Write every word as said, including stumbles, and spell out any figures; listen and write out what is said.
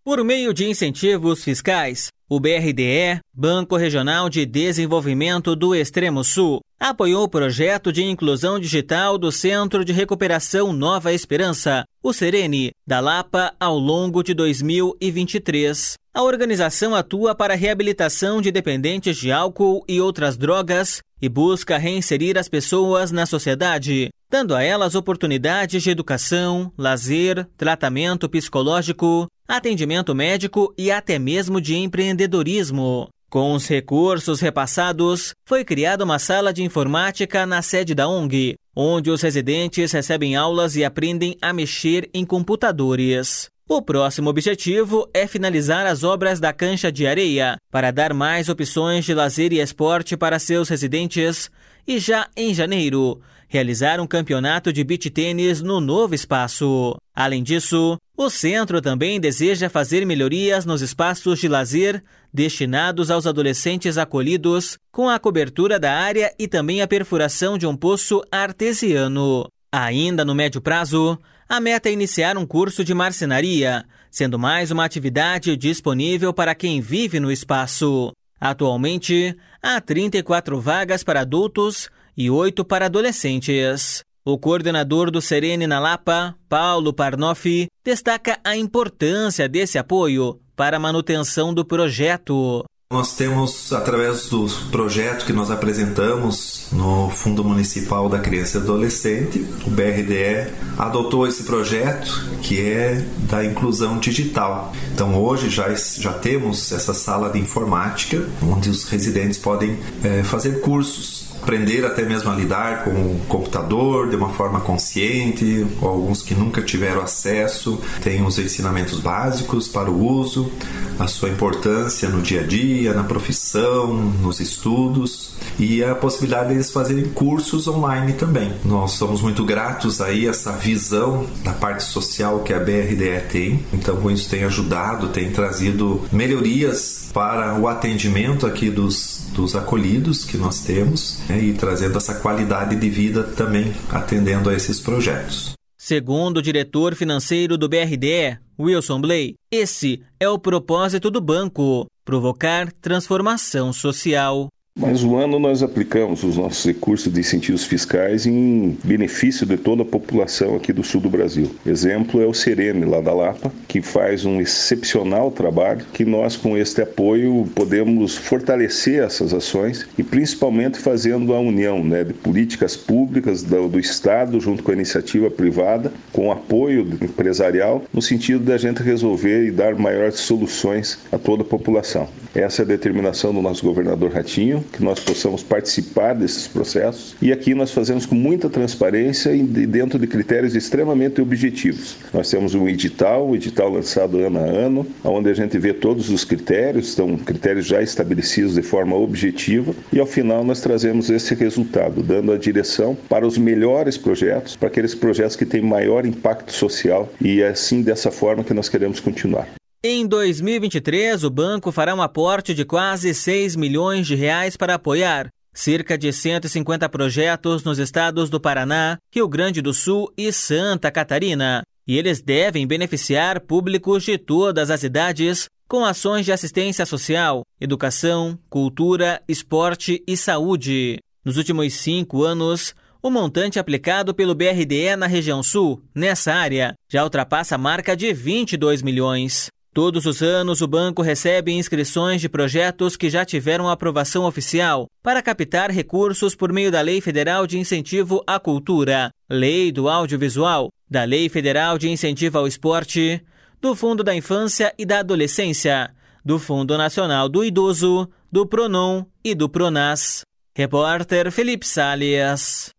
Por meio de incentivos fiscais, o B R D E, Banco Regional de Desenvolvimento do Extremo Sul, apoiou o projeto de inclusão digital do Centro de Recuperação Nova Esperança, o Serene, da Lapa, ao longo de dois mil e vinte e três. A organização atua para a reabilitação de dependentes de álcool e outras drogas e busca reinserir as pessoas na sociedade, dando a elas oportunidades de educação, lazer, tratamento psicológico, atendimento médico e até mesmo de empreendedorismo. Com os recursos repassados, foi criada uma sala de informática na sede da O N G, onde os residentes recebem aulas e aprendem a mexer em computadores. O próximo objetivo é finalizar as obras da cancha de areia, para dar mais opções de lazer e esporte para seus residentes, e já em janeiro, realizar um campeonato de beach tênis no novo espaço. Além disso, o centro também deseja fazer melhorias nos espaços de lazer destinados aos adolescentes acolhidos, com a cobertura da área e também a perfuração de um poço artesiano. Ainda no médio prazo, a meta é iniciar um curso de marcenaria, sendo mais uma atividade disponível para quem vive no espaço. Atualmente, há trinta e quatro vagas para adultos e oito para adolescentes. O coordenador do Serene na Lapa, Paulo Parnoff, destaca a importância desse apoio para a manutenção do projeto. Nós temos, através do projeto que nós apresentamos no Fundo Municipal da Criança e Adolescente, o B R D E adotou esse projeto que é da inclusão digital. Então hoje já, já temos essa sala de informática, onde os residentes podem é, fazer cursos, aprender até mesmo a lidar com o computador de uma forma consciente, alguns que nunca tiveram acesso, têm os ensinamentos básicos para o uso, a sua importância no dia a dia, na profissão, nos estudos e a possibilidade de eles fazerem cursos online também. Nós somos muito gratos aí a essa visão da parte social que a B R D E tem, então com isso tem ajudado, tem trazido melhorias para o atendimento aqui dos, dos acolhidos que nós temos, né, e trazendo essa qualidade de vida também atendendo a esses projetos. Segundo o diretor financeiro do B R D E, Wilson Bley, esse é o propósito do banco, provocar transformação social. Mais um ano nós aplicamos os nossos recursos de incentivos fiscais em benefício de toda a população aqui do sul do Brasil. Exemplo é o Serene, lá da Lapa, que faz um excepcional trabalho, que nós com este apoio podemos fortalecer essas ações e principalmente fazendo a união, né, de políticas públicas do, do Estado junto com a iniciativa privada, com apoio empresarial, no sentido da gente resolver e dar maiores soluções a toda a população. Essa é a determinação do nosso governador Ratinho, que nós possamos participar desses processos. E aqui nós fazemos com muita transparência e dentro de critérios extremamente objetivos. Nós temos um edital, um edital lançado ano a ano, onde a gente vê todos os critérios, estão critérios já estabelecidos de forma objetiva, e ao final nós trazemos esse resultado, dando a direção para os melhores projetos, para aqueles projetos que têm maior impacto social, e é assim dessa forma que nós queremos continuar. Em dois mil e vinte e três, o banco fará um aporte de quase seis milhões de reais para apoiar cerca de cento e cinquenta projetos nos estados do Paraná, Rio Grande do Sul e Santa Catarina. E eles devem beneficiar públicos de todas as idades com ações de assistência social, educação, cultura, esporte e saúde. Nos últimos cinco anos, o montante aplicado pelo B R D E na região sul, nessa área, já ultrapassa a marca de vinte e dois milhões. Todos os anos, o banco recebe inscrições de projetos que já tiveram aprovação oficial para captar recursos por meio da Lei Federal de Incentivo à Cultura, Lei do Audiovisual, da Lei Federal de Incentivo ao Esporte, do Fundo da Infância e da Adolescência, do Fundo Nacional do Idoso, do PRONON e do PRONAS. Repórter Felipe Salles.